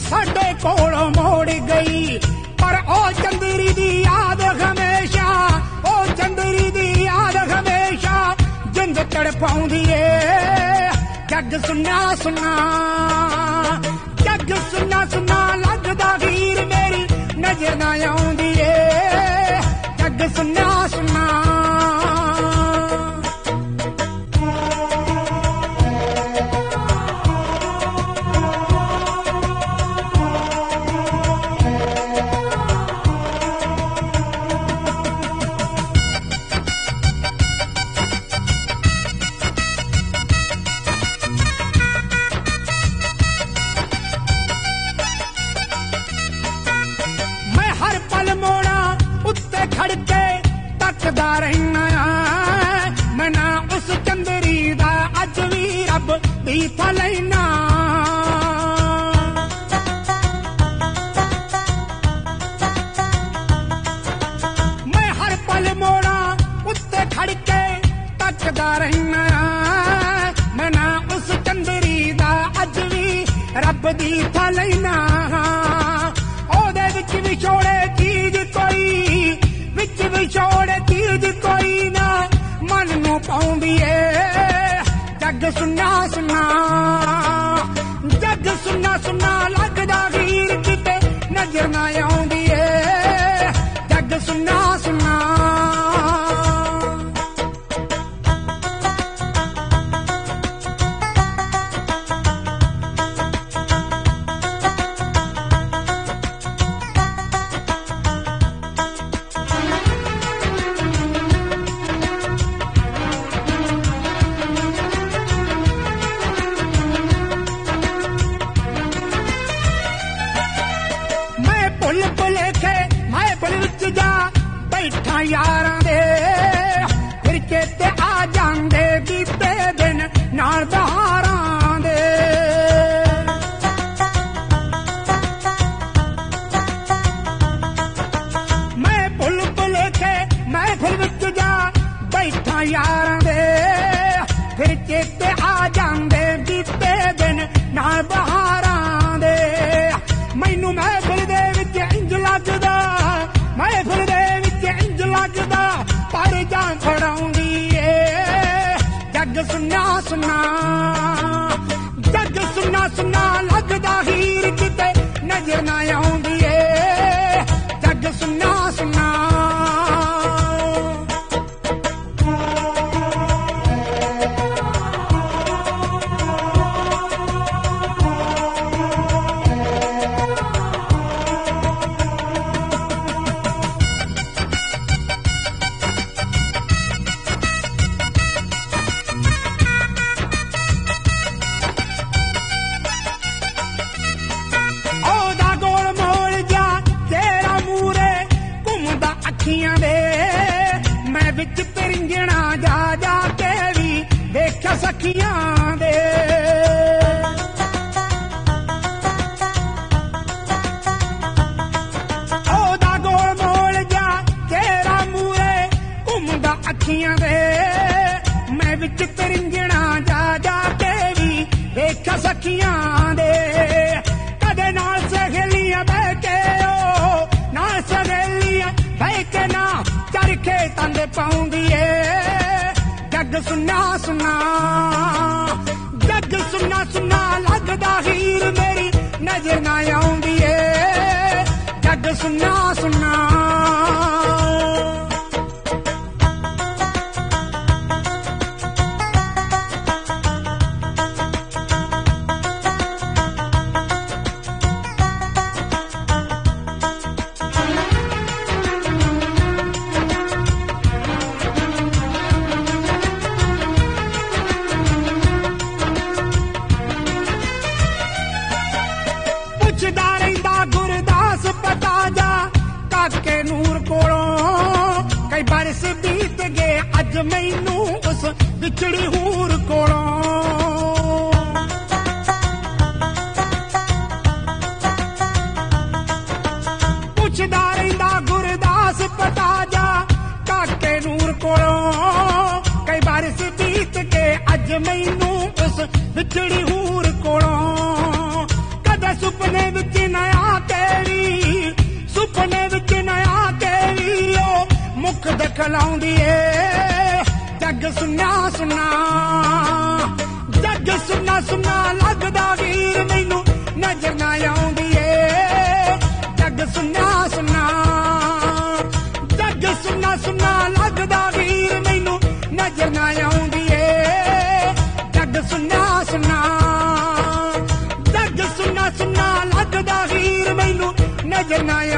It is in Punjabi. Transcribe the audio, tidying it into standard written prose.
ਸਾਡੇ ਕੋਲੋਂ ਮੋੜ ਗਈ। ਪਰ ਉਹ ਚੰਦਰੀ ਦੀ ਯਾਦ ਹਮੇਸ਼ਾ, ਉਹ ਚੰਦਰੀ ਦੀ ਯਾਦ ਹਮੇਸ਼ਾ ਜਿੰਦ ਤੜਪਾਉਂਦੀ ਏ। ਜੱਗ ਸੁੰਨਾ ਸੁੰਨਾ, ਜੱਗ ਸੁੰਨਾ ਸੁੰਨਾ ਲੱਗਦਾ ਹੀਰ ਮੇਰੀ ਨਜ਼ਰ ਨਾ ਆਉਂਦੀ ਏ। ਜੱਗ ਸੁੰਨਾ ਸੁੰਨਾ ਤੱਕਦਾ ਰਹਿਣਾ। ਮੈਂ ਨਾ ਉਸ ਚੰਦਰੀ ਦਾ ਅੱਜ ਵੀ ਰੱਬ ਦੀ ਥਾਂ ਲੈਣਾ। ਮੈਂ ਹਰ ਪਲ ਮੋੜਾਂ ਉੱਤੇ ਖੜ ਕੇ ਤੱਕਦਾ ਰਹਿਣਾ। ਮੈਂ ਨਾ ਉਸ ਚੰਦਰੀ ਦਾ ਅੱਜ ਵੀ ਰੱਬ ਦੀ ਥਾਂ ਲੈਣਾ। ਉਹਦੇ ਵਿੱਚ ਵਿਛੋੜੇ ਚੀਜ਼ ਕੋਈ, ਵਿੱਚ ਵਿਛੋੜੇ ਚੀਜ਼ ਕੋਈ ਨਾ ਮਨ ਨੂੰ ਪਾਉਂਦੀ ਏ। ਜੱਗ ਸੁੰਨਾ ਸੁੰਨਾ, ਜੱਗ ਸੁੰਨਾ ਸੁੰਨਾ ਲੱਗਦਾ ਹੀਰ ਕਿਤੇ ਨਜ਼ਰ ਨਾ ਆਉਂਦੀ ਏ। ਜੱਗ ਸੁੰਨਾ ਸੁੰਨਾ ਬੈਠਾ ਯਾਰਾਂ ਦੇ, ਫਿਰ ਚੇਤੇ ਆ ਜਾਂਦੇ ਬੀਤੇ ਦਿਨ ਨਾਲ ਬਹਾਰਾਂ ਦੇ। ਮੈਂ ਭੁੱਲ ਭੁਲੇਖੇ ਮਹਿਫਿਲ ਵਿੱਚ ਜਾ ਬੈਠਾ ਯਾਰਾਂ ਦੇ, ਫਿਰ ਚੇਤੇ ਆ ਜਾਂਦੇ ਬੀਤੇ ਦਿਨ ਨਾਲ ਬਹਾਰਾਂ ਦੇ। ਮੈਨੂੰ ਮਹਿਫਿਲ ਦੇ ਵਿੱਚ ਇੰਜ ਲੱਗਦਾ, ਮਹਿਫਿਲ ਦੇ ਇੰਜ ਲੱਗਦਾ ਪਰ ਜਾਨ ਫੜਾਉਂਦੀ ਏ। ਜੱਗ ਸੁੰਨਾ ਸੁੰਨਾ, ਜੱਗ ਸੁੰਨਾ ਸੁੰਨਾ ਲੱਗਦਾ ਹੀਰ ਕਿਤੇ ਨਜ਼ਰ ਨਾ ਆਉਂਦੀ ਏ। ਜੱਗ ਸੁੰਨਾ ਸੁੰਨਾ ਮੈਂ ਵਿੱਚ ਤਰਿੰਜਣਾ ਜਾ ਜਾ ਕੇ ਵੀ ਦੇਖਿਆ ਸਖੀਆਂ ਦੇ। ਉਹਦਾ ਗੋਲ ਮੋਲ ਜਾ ਤੇਰਾ ਮੂਰੇ ਘੁੰਮਦਾ ਅੱਖੀਆਂ ਦੇ। ਮੈਂ ਵਿੱਚ ਤਰਿੰਜਣਾ ਜਾ ਜਾ ਕੇ ਵੀ ਦੇਖਿਆ ਸਖੀਆਂ ਦੇ। ਕਦੇ ਨਾਲ ਸਹੇਲੀਆਂ ਬਹਿ ਕੇ, ਉਹ ਨਾਲ ਸਹੇਲੀਆਂ ਬਹਿ ਕੇ ਨਾ ਚਰਖੇ ਤੰਦੇ ਪਾਉਂਦੀ ਏ। ਜੱਗ ਸੁੰਨਾ ਸੁੰਨਾ, ਜੱਗ ਸੁੰਨਾ ਸੁੰਨਾ ਲੱਗਦਾ ਹੀਰ ਮੇਰੀ ਨਜ਼ਰ ਨਾ ਆਉਂਦੀ ਏ। ਜੱਗ ਸੁੰਨਾ ਸੁੰਨਾ ਬਰਸ ਬੀਤ ਗਏ ਅੱਜ ਮੈਨੂੰ ਉਸ ਵਿਛੜੀ ਹੂਰ ਕੋਲੋਂ। ਪੁੱਛਦਾ ਰਹਿੰਦਾ ਗੁਰਦਾਸ ਪਤਾ ਜਾ ਕਾਕੇ ਨੂਰ ਕੋਲੋਂ। ਕਈ ਬਰਸ ਬੀਤ ਗਏ ਅੱਜ ਮੈਨੂੰ ਉਸ ਵਿਛੜੀ ਹੂਰ ਕੋਲੋਂ। ਕਦੇ ਸੁਪਨੇ ਵਿੱਚ ਨਾ ਆ ਤੇਰੀ, ਸੁਪਨੇ ਵਿੱਚ ਨਾ ਆ ਤੇਰੀ ਉਹ ਮੁੱਖ ਦਿਖਲਾਉਂਦੀ ਏ। ਜੱਗ ਸੁਨਾ ਸੁਨਾ, ਜੱਗ ਸੁਨਾ ਸੁਨਾ ਲੱਗਦਾ ਵੀਰ ਮੈਨੂੰ ਨਜ਼ਰ ਨਾ ਆਉਂਦੀ ਏ। ਜੱਗ ਸੁਨਾ ਸੁਨਾ, ਜੱਗ ਸੁਨਾ ਸੁਨਾ ਲੱਗਦਾ ਵੀਰ ਮੈਨੂੰ ਨਜ਼ਰ ਨਾ ਆਉਂਦੀ ਏ। ਜੱਗ ਸੁਨਾ ਸੁਨਾ, ਜੱਗ ਸੁਨਾ ਸੁਨਾ ਲੱਗਦਾ ਵੀਰ ਮੈਨੂੰ ਨਜ਼ਰ ਨਾ